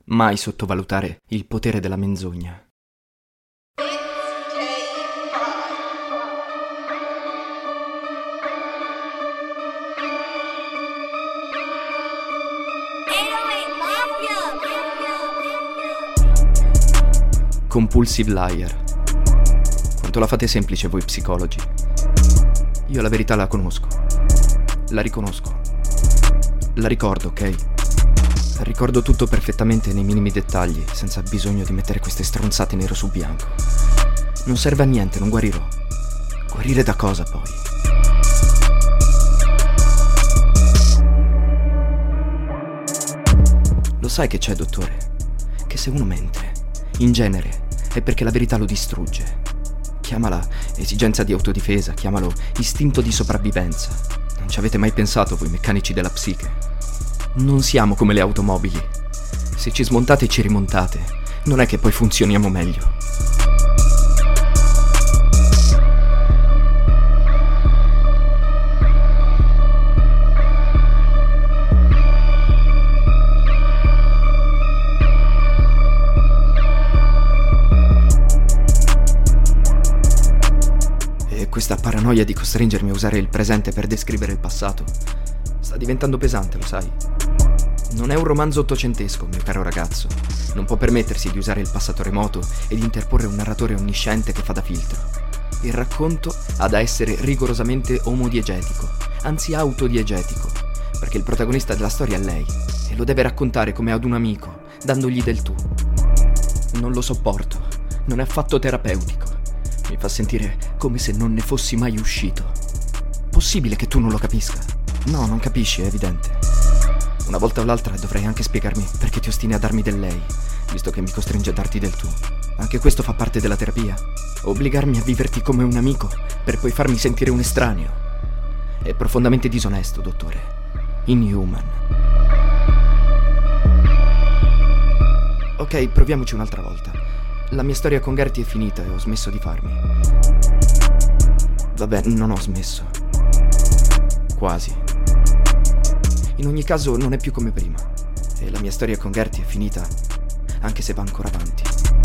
Mai sottovalutare il potere della menzogna. Compulsive liar. Quanto la fate semplice voi psicologi. Io la verità la conosco. La riconosco. La ricordo, ok? Ricordo tutto perfettamente nei minimi dettagli, senza bisogno di mettere queste stronzate nero su bianco. Non serve a niente, non guarirò. Guarire da cosa, poi? Lo sai che c'è, dottore? Che se uno mente, in genere, è perché la verità lo distrugge. Chiamala esigenza di autodifesa, chiamalo istinto di sopravvivenza. Non ci avete mai pensato voi meccanici della psiche? Non siamo come le automobili. Se ci smontate e ci rimontate, non è che poi funzioniamo meglio. Questa paranoia di costringermi a usare il presente per descrivere il passato sta diventando pesante, lo sai. Non è un romanzo ottocentesco, mio caro ragazzo. Non può permettersi di usare il passato remoto e di interporre un narratore onnisciente che fa da filtro. Il racconto ha da essere rigorosamente omodiegetico, anzi autodiegetico, perché il protagonista della storia è lei e lo deve raccontare come ad un amico, dandogli del tu. Non lo sopporto, non è affatto terapeutico. Mi fa sentire come se non ne fossi mai uscito. Possibile che tu non lo capisca? No, non capisci, è evidente. Una volta o l'altra dovrai anche spiegarmi perché ti ostini a darmi del lei, visto che mi costringe a darti del tu. Anche questo fa parte della terapia. Obbligarmi a viverti come un amico per poi farmi sentire un estraneo. È profondamente disonesto, dottore. Inhuman. Ok, proviamoci un'altra volta. La mia storia con Gertie è finita e ho smesso di farmi. Vabbè, non ho smesso. Quasi. In ogni caso non è più come prima. E la mia storia con Gertie è finita, anche se va ancora avanti.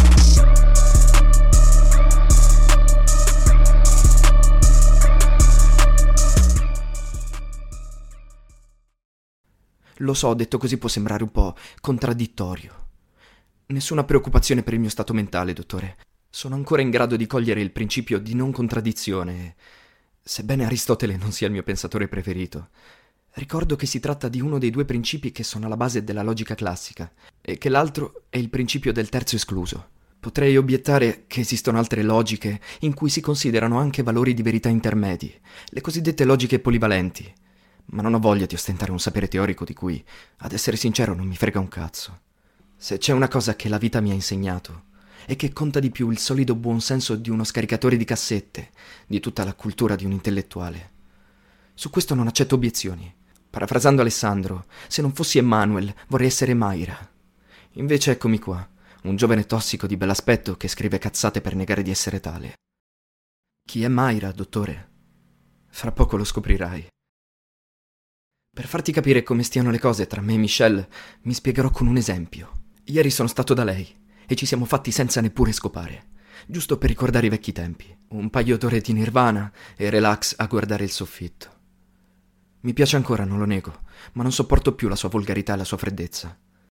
Lo so, detto così può sembrare un po' contraddittorio. Nessuna preoccupazione per il mio stato mentale, dottore. Sono ancora in grado di cogliere il principio di non contraddizione. Sebbene Aristotele non sia il mio pensatore preferito, ricordo che si tratta di uno dei due principi che sono alla base della logica classica e che l'altro è il principio del terzo escluso. Potrei obiettare che esistono altre logiche in cui si considerano anche valori di verità intermedi, le cosiddette logiche polivalenti, ma non ho voglia di ostentare un sapere teorico di cui, ad essere sincero, non mi frega un cazzo. Se c'è una cosa che la vita mi ha insegnato, è che conta di più il solido buonsenso di uno scaricatore di cassette, di tutta la cultura di un intellettuale. Su questo non accetto obiezioni. Parafrasando Alessandro, se non fossi Emmanuel vorrei essere Mayra. Invece eccomi qua, un giovane tossico di bell'aspetto che scrive cazzate per negare di essere tale. Chi è Mayra, dottore? Fra poco lo scoprirai. Per farti capire come stiano le cose tra me e Michelle, mi spiegherò con un esempio. Ieri sono stato da lei e ci siamo fatti senza neppure scopare, giusto per ricordare i vecchi tempi. Un paio d'ore di Nirvana e relax a guardare il soffitto. Mi piace ancora, non lo nego, ma non sopporto più la sua volgarità e la sua freddezza.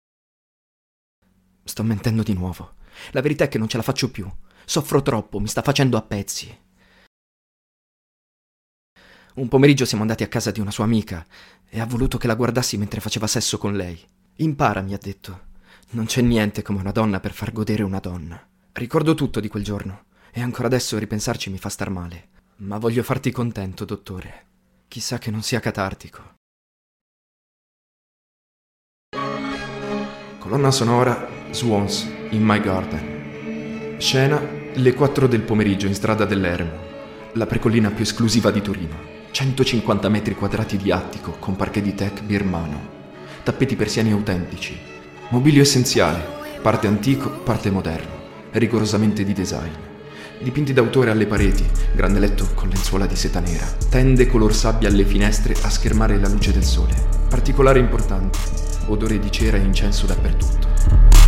Sto mentendo di nuovo. La verità è che non ce la faccio più. Soffro troppo, mi sta facendo a pezzi. Un pomeriggio siamo andati a casa di una sua amica e ha voluto che la guardassi mentre faceva sesso con lei. Impara, mi ha detto. Non c'è niente come una donna per far godere una donna. Ricordo tutto di quel giorno e ancora adesso ripensarci mi fa star male. Ma voglio farti contento, dottore. Chissà che non sia catartico. Colonna sonora Swans in My Garden. Scena le 4 del pomeriggio in strada dell'Eremo, la precollina più esclusiva di Torino. 150 metri quadrati di attico con parquet di teak birmano, tappeti persiani autentici, mobilio essenziale, parte antico, parte moderno, rigorosamente di design. Dipinti d'autore alle pareti, grande letto con lenzuola di seta nera, tende color sabbia alle finestre a schermare la luce del sole. Particolare importante, odore di cera e incenso dappertutto.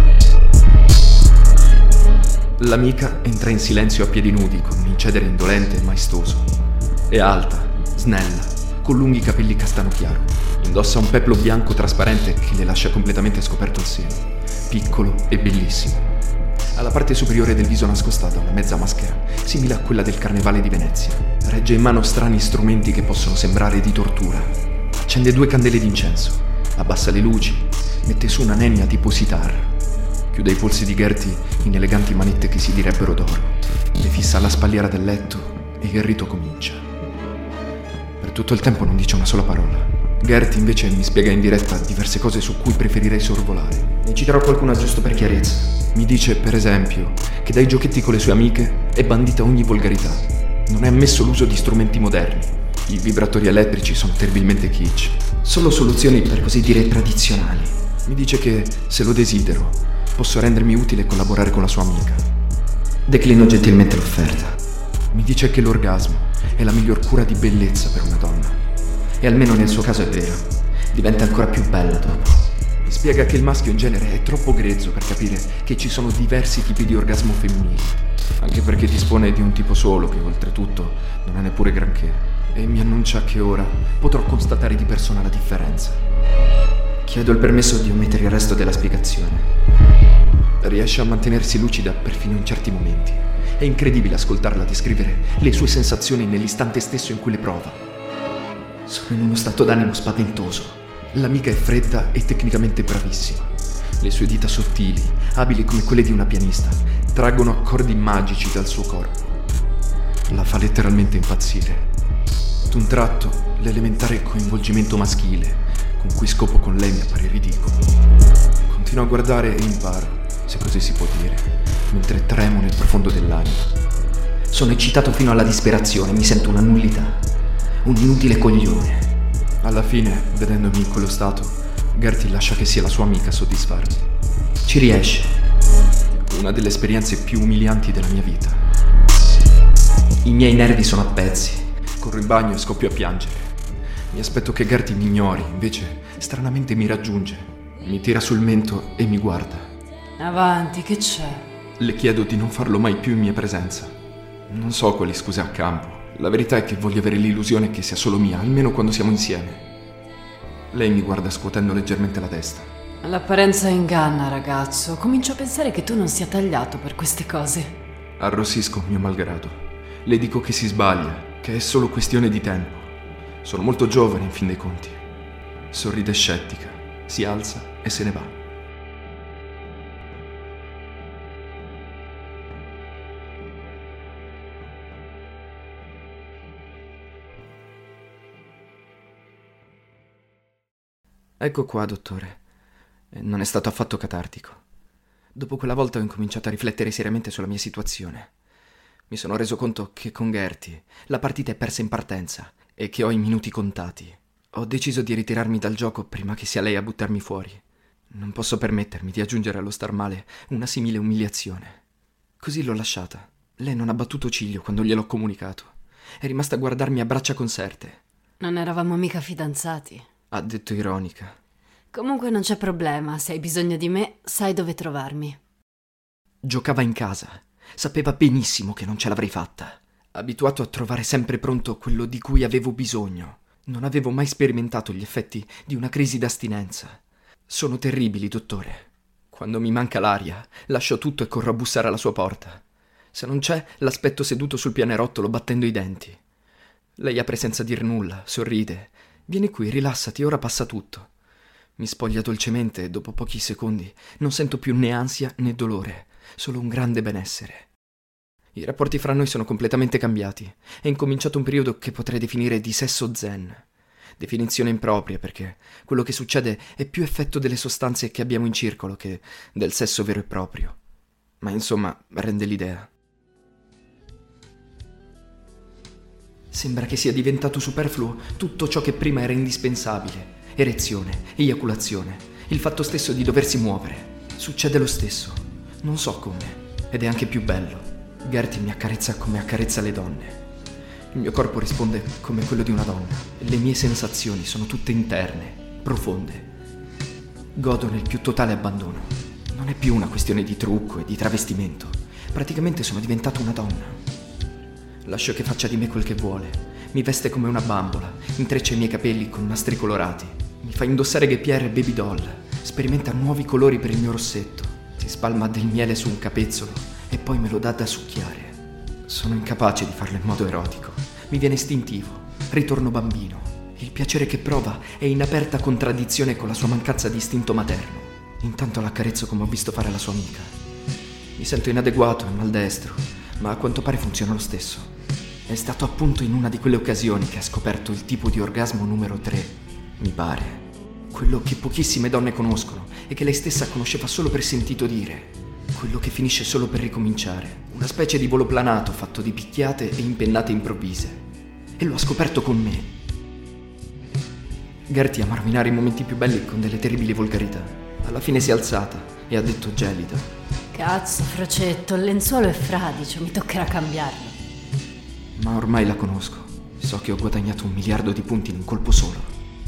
L'amica entra in silenzio a piedi nudi con un incedere indolente e maestoso. È alta, snella, con lunghi capelli castano chiaro. Indossa un peplo bianco trasparente che le lascia completamente scoperto il seno, piccolo e bellissimo. Alla parte superiore del viso nascosta una mezza maschera, simile a quella del Carnevale di Venezia. Regge in mano strani strumenti che possono sembrare di tortura. Accende 2 candele d'incenso, abbassa le luci, mette su una nenia tipo sitar. Chiude i polsi di Gertie in eleganti manette che si direbbero d'oro. Le fissa alla spalliera del letto e il rito comincia. Per tutto il tempo non dice una sola parola. Gertie invece mi spiega in diretta diverse cose su cui preferirei sorvolare. Ne citerò qualcuna giusto per chiarezza. Mi dice, per esempio, che dai giochetti con le sue amiche è bandita ogni volgarità. Non è ammesso l'uso di strumenti moderni. I vibratori elettrici sono terribilmente kitsch. Solo soluzioni per così dire tradizionali. Mi dice che, se lo desidero, posso rendermi utile e collaborare con la sua amica. Declino gentilmente l'offerta. Mi dice che l'orgasmo è la miglior cura di bellezza per una donna. E almeno nel suo caso è vero. Diventa ancora più bella dopo. Mi spiega che il maschio in genere è troppo grezzo per capire che ci sono diversi tipi di orgasmo femminili. Anche perché dispone di un tipo solo che, oltretutto, non è neppure granché. E mi annuncia che ora potrò constatare di persona la differenza. Chiedo il permesso di omettere il resto della spiegazione. Riesce a mantenersi lucida perfino in certi momenti. È incredibile ascoltarla descrivere le sue sensazioni nell'istante stesso in cui le prova. Sono in uno stato d'animo spaventoso. L'amica è fredda e tecnicamente bravissima. Le sue dita sottili, abili come quelle di una pianista, traggono accordi magici dal suo corpo. La fa letteralmente impazzire. D'un tratto, l'elementare coinvolgimento maschile con cui scopo con lei mi appare ridicolo. Continuo a guardare e imparo, se così si può dire, mentre tremo nel profondo dell'anima. Sono eccitato fino alla disperazione, mi sento una nullità, un inutile coglione. Alla fine, vedendomi in quello stato, Gertie lascia che sia la sua amica a soddisfarmi. Ci riesce. Una delle esperienze più umilianti della mia vita. I miei nervi sono a pezzi. Corro in bagno e scoppio a piangere. Mi aspetto che Gertie mi ignori, invece stranamente mi raggiunge. Mi tira sul mento e mi guarda. Avanti, che c'è? Le chiedo di non farlo mai più in mia presenza. Non so quali scuse a campo. La verità è che voglio avere l'illusione che sia solo mia, almeno quando siamo insieme. Lei mi guarda scuotendo leggermente la testa. L'apparenza inganna, ragazzo. Comincio a pensare che tu non sia tagliato per queste cose. Arrossisco mio malgrado. Le dico che si sbaglia, che è solo questione di tempo. Sono molto giovane in fin dei conti. Sorride scettica, si alza e se ne va. Ecco qua, dottore. Non è stato affatto catartico. Dopo quella volta ho incominciato a riflettere seriamente sulla mia situazione. Mi sono reso conto che con Gertie la partita è persa in partenza e che ho i minuti contati. Ho deciso di ritirarmi dal gioco prima che sia lei a buttarmi fuori. Non posso permettermi di aggiungere allo star male una simile umiliazione. Così l'ho lasciata. Lei non ha battuto ciglio quando gliel'ho comunicato. È rimasta a guardarmi a braccia conserte. Non eravamo mica fidanzati. Ha detto ironica. Comunque non c'è problema, se hai bisogno di me, sai dove trovarmi. Giocava in casa. Sapeva benissimo che non ce l'avrei fatta. Abituato a trovare sempre pronto quello di cui avevo bisogno. Non avevo mai sperimentato gli effetti di una crisi d'astinenza. Sono terribili, dottore. Quando mi manca l'aria, lascio tutto e corro a bussare alla sua porta. Se non c'è, l'aspetto seduto sul pianerottolo battendo i denti. Lei apre senza dir nulla, sorride. Vieni qui, rilassati, ora passa tutto. Mi spoglia dolcemente e dopo pochi secondi non sento più né ansia né dolore, solo un grande benessere. I rapporti fra noi sono completamente cambiati. È incominciato un periodo che potrei definire di sesso zen. Definizione impropria perché quello che succede è più effetto delle sostanze che abbiamo in circolo che del sesso vero e proprio. Ma insomma, rende l'idea. Sembra che sia diventato superfluo tutto ciò che prima era indispensabile. Erezione, eiaculazione, il fatto stesso di doversi muovere. Succede lo stesso. Non so come. Ed è anche più bello. Gertie mi accarezza come accarezza le donne. Il mio corpo risponde come quello di una donna. Le mie sensazioni sono tutte interne, profonde. Godo nel più totale abbandono. Non è più una questione di trucco e di travestimento. Praticamente sono diventato una donna. Lascio che faccia di me quel che vuole. Mi veste come una bambola, intreccia i miei capelli con nastri colorati. Mi fa indossare Guépière e Baby Doll. Sperimenta nuovi colori per il mio rossetto. Si spalma del miele su un capezzolo e poi me lo dà da succhiare. Sono incapace di farlo in modo erotico. Mi viene istintivo. Ritorno bambino. Il piacere che prova è in aperta contraddizione con la sua mancanza di istinto materno. Intanto l'accarezzo come ho visto fare alla sua amica. Mi sento inadeguato e maldestro, ma a quanto pare funziona lo stesso. È stato appunto in una di quelle occasioni che ha scoperto il tipo di orgasmo numero 3, mi pare. Quello che pochissime donne conoscono e che lei stessa conosceva solo per sentito dire. Quello che finisce solo per ricominciare. Una specie di volo planato fatto di picchiate e impennate improvvise. E lo ha scoperto con me. Gertie ama rovinare i momenti più belli con delle terribili volgarità. Alla fine si è alzata e ha detto gelida: Cazzo, Frocetto, il lenzuolo è fradicio, mi toccherà cambiarlo. Ma ormai la conosco. So che ho guadagnato 1 miliardo di punti in un colpo solo.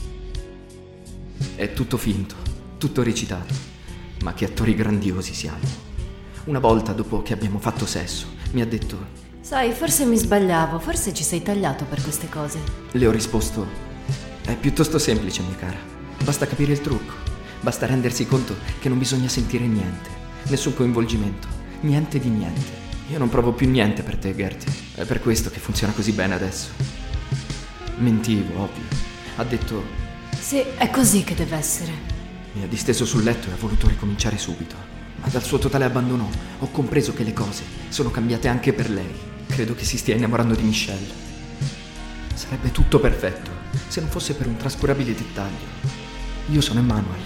È tutto finto, tutto recitato. Ma che attori grandiosi siamo. Una volta, dopo che abbiamo fatto sesso, mi ha detto: Sai, forse mi sbagliavo, forse ci sei tagliato per queste cose. Le ho risposto: è piuttosto semplice, mia cara. Basta capire il trucco. Basta rendersi conto che non bisogna sentire niente. Nessun coinvolgimento. Niente di niente. Io non provo più niente per te, Gertie. È per questo che funziona così bene adesso. Mentivo, ovvio. Ha detto: Sì, è così che deve essere. Mi ha disteso sul letto e ha voluto ricominciare subito. Ma dal suo totale abbandono ho compreso che le cose sono cambiate anche per lei. Credo che si stia innamorando di Michelle. Sarebbe tutto perfetto se non fosse per un trascurabile dettaglio. Io sono Emmanuel.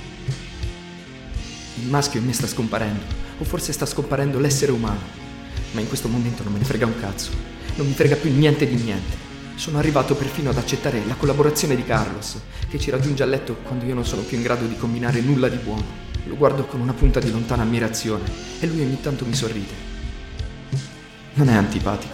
Il maschio in me sta scomparendo, o forse sta scomparendo l'essere umano. Ma in questo momento non me ne frega un cazzo. Non mi frega più niente di niente. Sono arrivato perfino ad accettare la collaborazione di Carlos, che ci raggiunge a letto quando io non sono più in grado di combinare nulla di buono. Lo guardo con una punta di lontana ammirazione e lui ogni tanto mi sorride. Non è antipatico.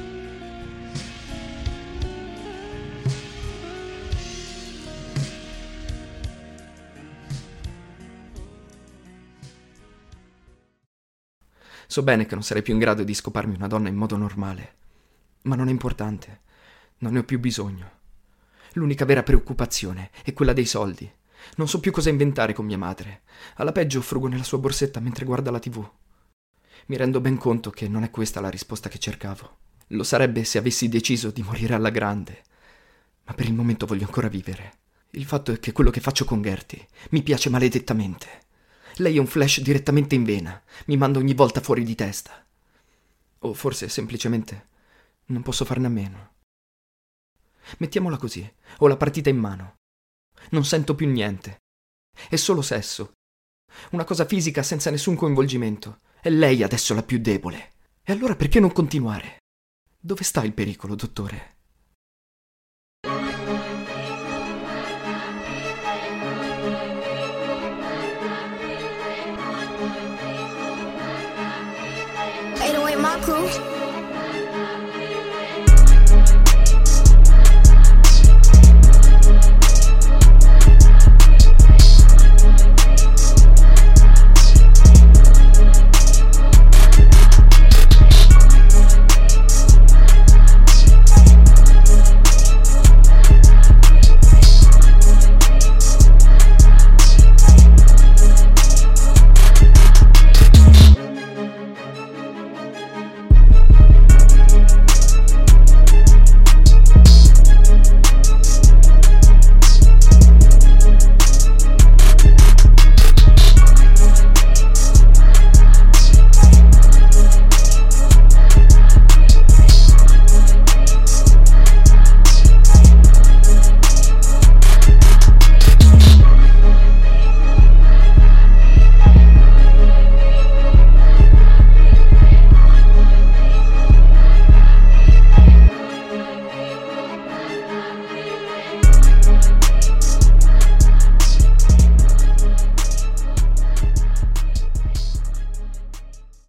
So bene che non sarei più in grado di scoparmi una donna in modo normale, ma non è importante, non ne ho più bisogno. L'unica vera preoccupazione è quella dei soldi. Non so più cosa inventare con mia madre. Alla peggio frugo nella sua borsetta mentre guarda la TV. Mi rendo ben conto che non è questa la risposta che cercavo. Lo sarebbe se avessi deciso di morire alla grande, ma per il momento voglio ancora vivere. Il fatto è che quello che faccio con Gertie mi piace maledettamente. Lei è un flash direttamente in vena, mi manda ogni volta fuori di testa. O forse semplicemente non posso farne a meno. Mettiamola così, ho la partita in mano. Non sento più niente. È solo sesso. Una cosa fisica senza nessun coinvolgimento. È lei adesso la più debole. E allora perché non continuare? Dove sta il pericolo, dottore? My crew.